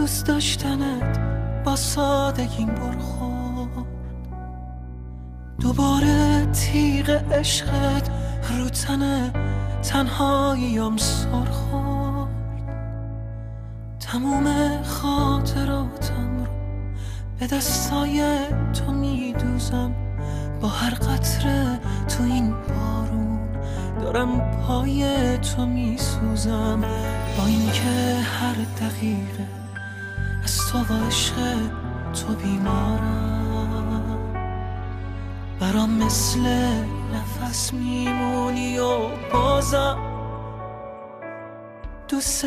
دوست داشتنت با سادگیم برخورد، دوباره تیغ عشقت رو تن تنهاییم سر خورد. تموم خاطراتم رو به دستای تو میدوزم، با هر قطره تو این بارون دارم پای تو میسوزم. با اینکه هر دقیقه از تو و عشق تو بیمارم، برام مثل نفس میمونی و بازم دوست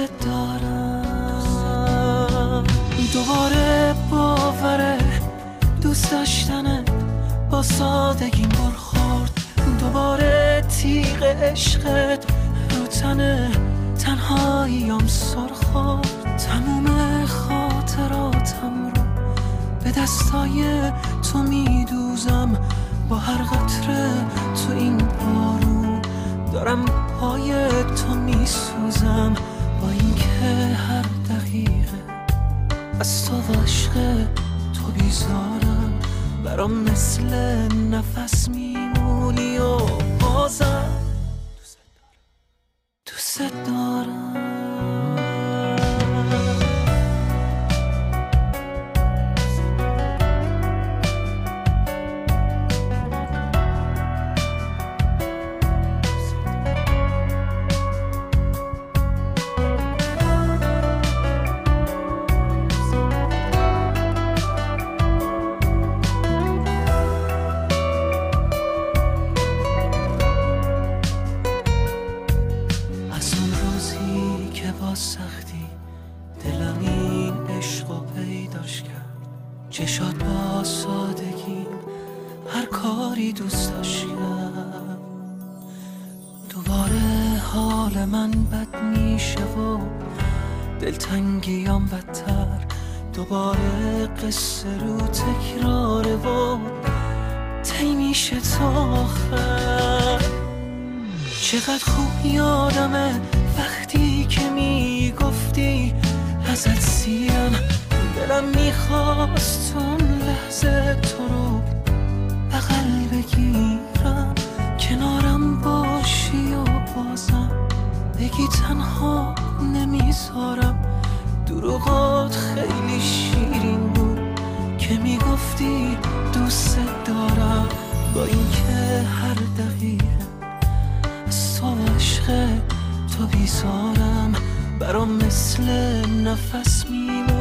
دارم. دوباره باوره دوست داشتنت با سادگیم برخورد، دوباره تیغ عشقت رو تن تنهاییم سر خورد. تموم خاطراتم رو به دستای تو میدوزم، با هر قطره تو این بارون دارم پای تو میسوزم. با اینکه هر دقیقه از تو و عشق تو بیزارم، برام مثل نفس میمونی و بازم دوست دارم. سختی دلم این عشق و پیداش کرد، چشات با سادگی هر کاری دوست داشت کرد. دوباره حال من بد میشه و دلتنگیام بدتر، دوباره قصه رو تکراره و طی میشه تا آخر. چقدر خوب یادمه وقتی که میگفتی ازت سیرم، دلم میخواست اون لحظه تو رو بغل بگیرم، کنارم باشی و بازم بگی تنها نمیذارم. دروغات خیلی شیرین بود که میگفتی دوست دارم، با اینکه هر دقیقه از تو و عشق تو بیزارم، برام مثل نفس میمونی